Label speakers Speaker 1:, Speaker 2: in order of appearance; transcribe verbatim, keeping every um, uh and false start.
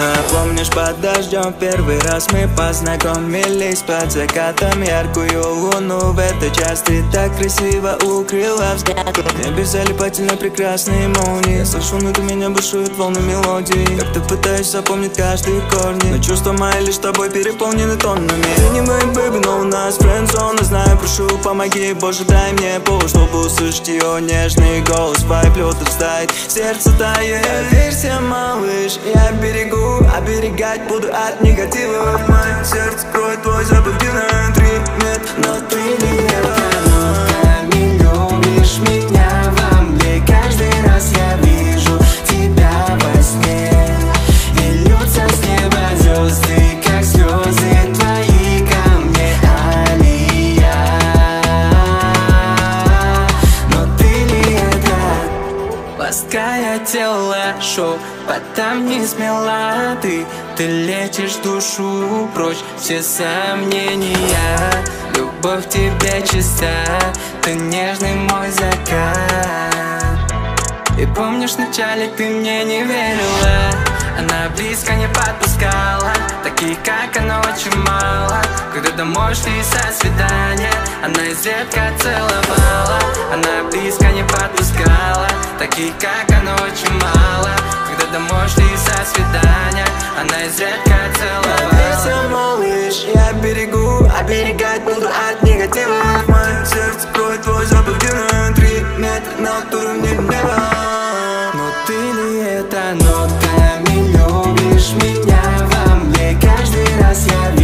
Speaker 1: Помнишь, под дождем первый раз мы познакомились? Под закатом яркую луну в этой час ты так красиво укрыла взгляд. Небе залипательно прекрасные молнии. Я слышу, внутри меня бушуют волны мелодии. Как-то пытаюсь запомнить каждый корни, но чувства мои лишь тобой переполнены тоннами. Ты не мой бэби, но у нас френдзона. Знаю, прошу, помоги, Боже, дай мне повод, чтобы услышать ее нежный голос. Вайб лёта встает, сердце тает. Доверься, малыш, я берегу, оберегать буду от негатива. В моем сердце кроет твой запах внутри. Нет, но ты не
Speaker 2: нотами любишь меня во мне. Каждый раз я вижу тебя во сне. И льются с неба звезды, как слезы твои ко мне, Алия. Но ты не это. Лаская тело, шоу, потом не смела ты. Ты лечишь душу прочь, все сомнения. Любовь в тебе чиста, ты нежный мой закат. И помнишь, вначале ты мне не верила, она близко не подпускала. Таких, как она, очень мало. Когда домой шли со свидания, она изредка целовала. Она близко не подпускала. Таких, как она, очень мало. Когда домой шли со свидания, она изредка целовала.
Speaker 1: Доверься, малыш, я берегу, оберегать буду от негатива. В моем сердце кроет твой запах внутри. Метр над уровнем неба.
Speaker 2: Но ты не это, нотками любишь меня во мне. Каждый раз я вижу